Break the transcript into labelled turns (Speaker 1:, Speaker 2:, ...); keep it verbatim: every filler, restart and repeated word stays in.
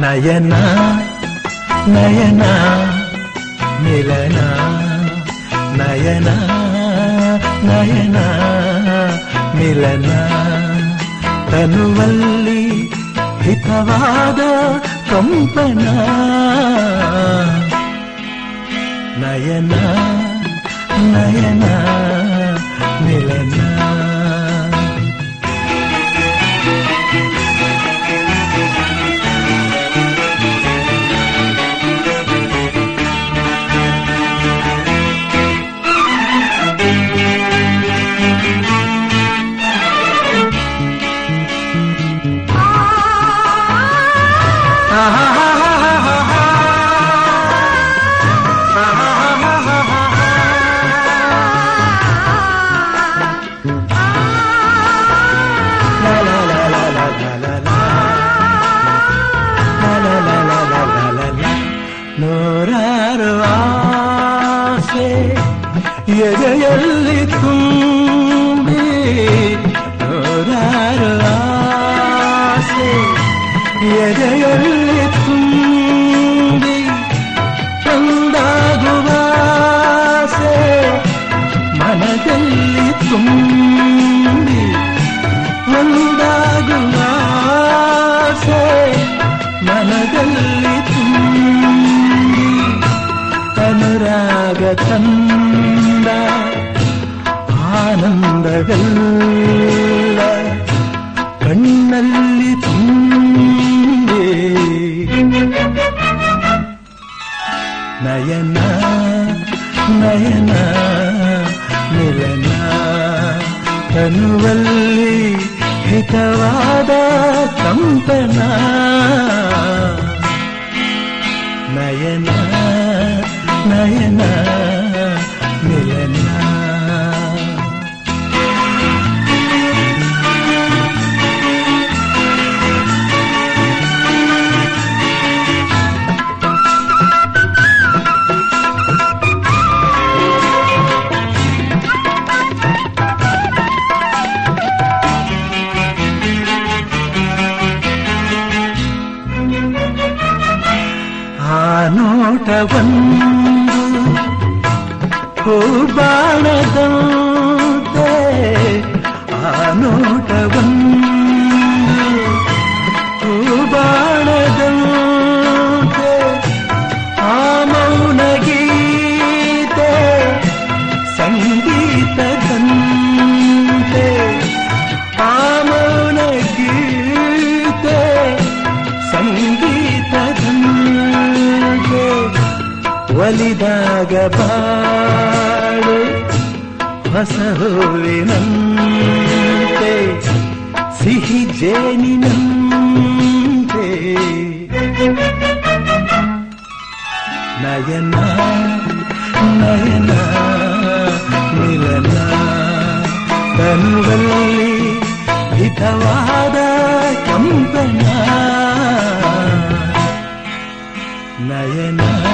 Speaker 1: ನಯನ ನಯನ ಮಿಲನ ನಯನ ನಯನ ಮಿಲನ ತನುವಲ್ಲಿ ಹಿತವಾದ ಕಂಪನ ನಯನ ನಯನ ಮಿಲನ ನೂರಾರು ಆಸೆ ಎದೆಯಲ್ಲಿ ತುಂಬಿ ನೂರಾರು ಆಸೆ ಎದೆಯಲ್ಲಿ ತುಂಬಿ ಒಂದಾಗುವ ಆಸೆ ಮನದಲ್ಲಿ ತುಂಬಿ ಒಂದಾಗುವ ಆಸೆ ಮನದಲ್ಲಿ ತುಂಬಿ ಅನುರಾಗ ತಂದ ಆನಂದವೆಲ್ಲ ಕಣ್ಣಲ್ಲಿ ತುಂಬಿ ನಯನ ನಯನ ಮಿಲನ ತನುವಲ್ಲಿ ಹಿತವಾದ ಕಂಪನ ನಯನ ನಯನ ಮಿಲನ ಆ ನೋಟವನ್ನು ಹೂಬಾಣದಂತೆ ಆ ನೋಟವನ್ನು ಹೂಬಾಣದಂತೆ ಆ ಮೌನ ಗೀತೆ ಸಂಗೀತದಂತೆ ಆ ಮೌನ ಗೀತೆ ಸಂಗೀತದಂತೆ ಒಲಿದಾಗ ಬಾಳು ಹೊಸ ಹೂವಿನಂತೆ ಸಿಹಿ ಜೇನಿನಂತೆ ನಯನ ನಯನ ಮಿಲನ ತನುವಲ್ಲಿ ಹಿತವಾದ ಕಂಪನ ನಯನ